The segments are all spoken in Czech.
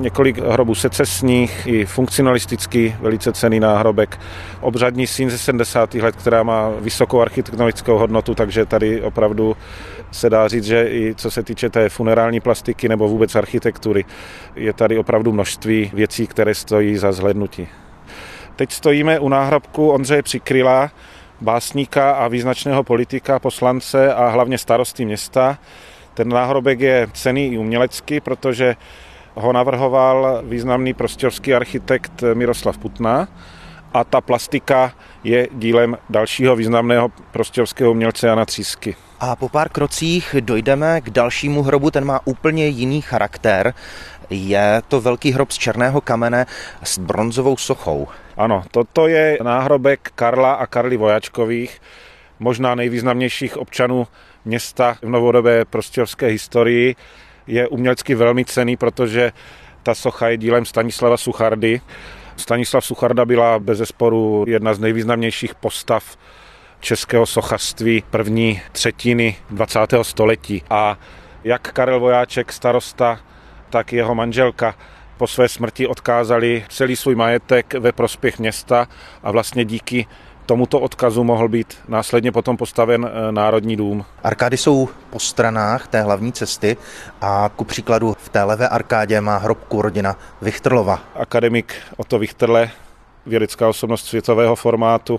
několik hrobů secesních i funkcionalistický velice cenný náhrobek. Obřadní síň ze 70. let, která má vysokou architektonickou hodnotu, takže tady opravdu se dá říct, že i co se týče té funerální plastiky nebo vůbec architektury, je tady opravdu množství věcí, které stojí za zhlédnutí. Teď stojíme u náhrobku Ondřeje Přikryla, básníka a význačného politika, poslance a hlavně starosty města. Ten náhrobek je cenný i umělecky, protože ho navrhoval významný prostějovský architekt Miroslav Putna a ta plastika je dílem dalšího významného prostějovského umělce Jana Třísky. A po pár krocích dojdeme k dalšímu hrobu, ten má úplně jiný charakter. Je to velký hrob z černého kamene s bronzovou sochou. Ano, toto je náhrobek Karla a Karly Vojáčkových, možná nejvýznamnějších občanů města v novodobé prostějovské historii. Je umělecky velmi cenný, protože ta socha je dílem Stanislava Suchardy. Stanislav Sucharda byla bezesporu jedna z nejvýznamnějších postav českého sochařství první třetiny 20. století. A jak Karel Vojáček, starosta, tak jeho manželka po své smrti odkázali celý svůj majetek ve prospěch města a vlastně díky tomuto odkazu mohl být následně potom postaven Národní dům. Arkády jsou po stranách té hlavní cesty a ku příkladu v té levé arkádě má hrobku rodina Vichtrlova. Akademik Otto Vichtrle, vědecká osobnost světového formátu,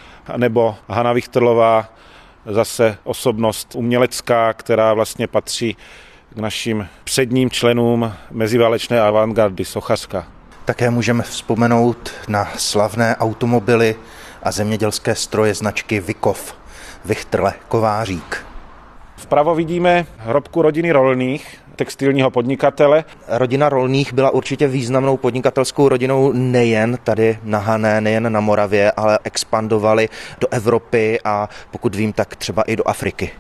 nebo Hana Vichtrlová, zase osobnost umělecká, která vlastně patří k našim předním členům meziválečné avantgardy sochařka. Také můžeme vzpomenout na slavné automobily a zemědělské stroje značky Vikov, Vichtrle Kovářík. Vpravo vidíme hrobku rodiny Rolných, textilního podnikatele. Rodina Rolných byla určitě významnou podnikatelskou rodinou nejen tady na Hané, nejen na Moravě, ale expandovali do Evropy a pokud vím, tak třeba i do Afriky.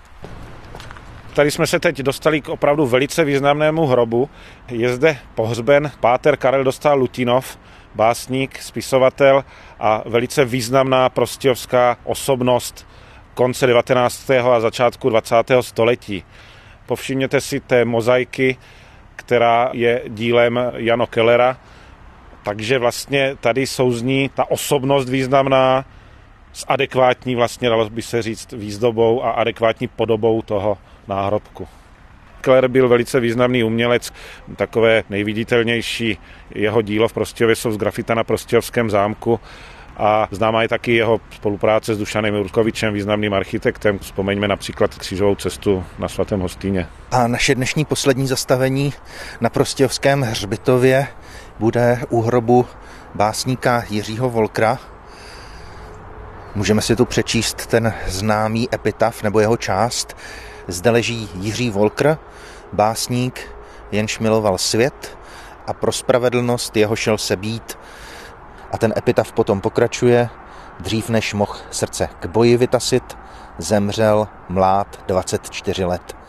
Tady jsme se teď dostali k opravdu velice významnému hrobu. Je zde pohřben páter Karel Dostál Lutinov, básník, spisovatel a velice významná prostějovská osobnost konce 19. a začátku 20. století. Povšimněte si té mozaiky, která je dílem Jana Kellera, takže vlastně tady souzní ta osobnost významná s adekvátní, vlastně dalo by se říct, výzdobou a adekvátní podobou toho náhrobku. Keller byl velice významný umělec, takové nejviditelnější jeho dílo v Prostějově jsou z grafita na Prostějovském zámku a známá je taky jeho spolupráce s Dušanem Jurkovičem, významným architektem. Vzpomeňme například Křížovou cestu na Svatém Hostýně. A naše dnešní poslední zastavení na Prostějovském hřbitově bude u hrobu básníka Jiřího Wolkera. Můžeme si tu přečíst ten známý epitaf nebo jeho část. Zde leží Jiří Wolker, básník, jenž miloval svět a pro spravedlnost jeho šel se být. A ten epitaf potom pokračuje, dřív než mohl srdce k boji vytasit, zemřel mlád 24 let.